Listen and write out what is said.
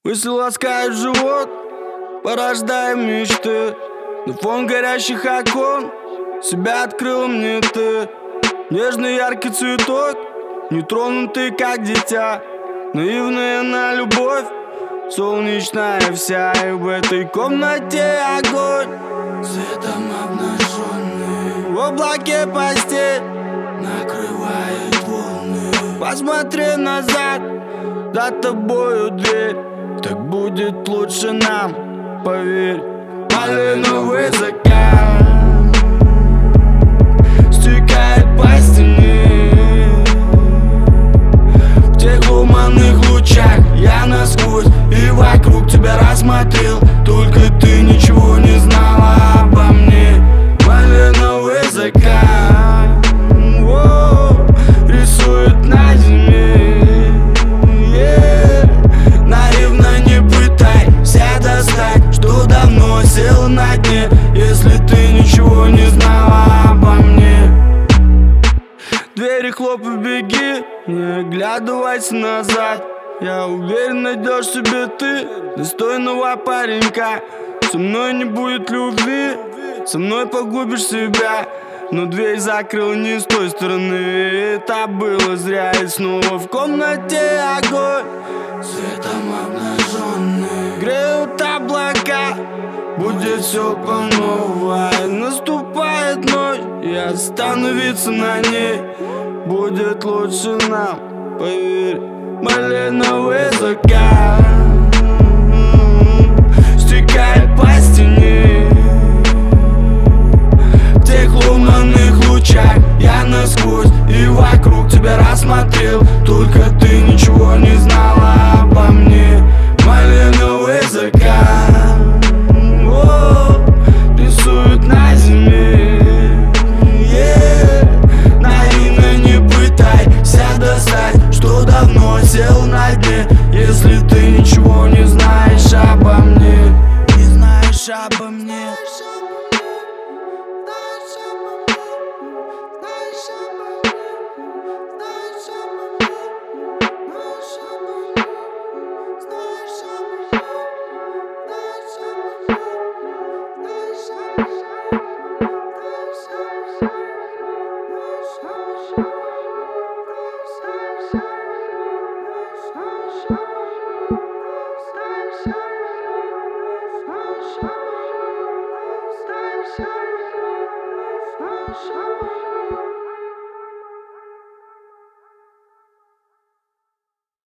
Мысли ласкают живот, порождая мечты. На фон горящих окон себя открыл мне ты. Нежный яркий цветок, нетронутый как дитя. Наивная на любовь, солнечная вся. И в этой комнате огонь, светом обнаженный, в облаке постель накрывает волны. Посмотри назад, за тобою дверь. Так будет лучше нам, поверь. Малиновый закат стекает по стене. В тех луманных лучах я насквозь и вокруг тебя рассмотрел. Только ты ничего не знала обо мне. Малиновый закат рисует на зиме. Наивно не пытайся достать, что давно сел на дне. Если ты ничего не знала обо мне. Двери хлопай, беги, не оглядывайся назад. Я уверен, найдешь себе ты достойного паренька. Со мной не будет любви, со мной погубишь себя. Но дверь закрыл не с той стороны, это было зря. И снова в комнате огонь, светом обнаженный, греют облака. Будет все по новой. Наступает ночь, и остановиться на ней будет лучше нам, поверь. Малиновый закат стекает по стене. В тех луманных лучах я насквозь и вокруг тебя рассмотрел. Только ты ничего не знала обо мне. Малиновый закат рисует на зиме. Наивно не пытайся достать, что давно сел на дне. Если ты ничего не знаешь обо мне, не знаешь обо мне.